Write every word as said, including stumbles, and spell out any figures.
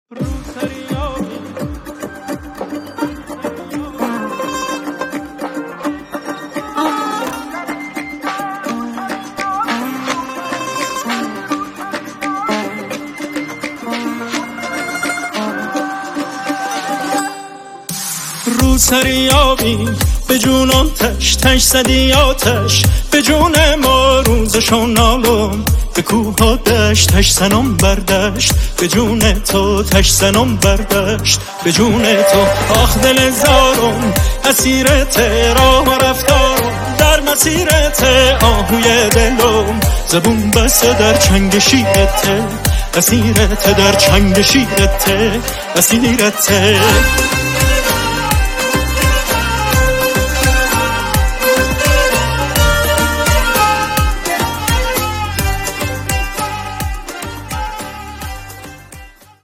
رو سریابی به جونم تش تش زدی آتش به جون ما روزشون نالم به کوه ها دشت تش زنم بردشت به جون تو تش زنم بردشت به جون تو آخ دل زارم اسیرت راه و رفتارم در مسیرت آهوی دلم زبون بسته در چنگ شیرت اسیرت در چنگ شیرت اسیرت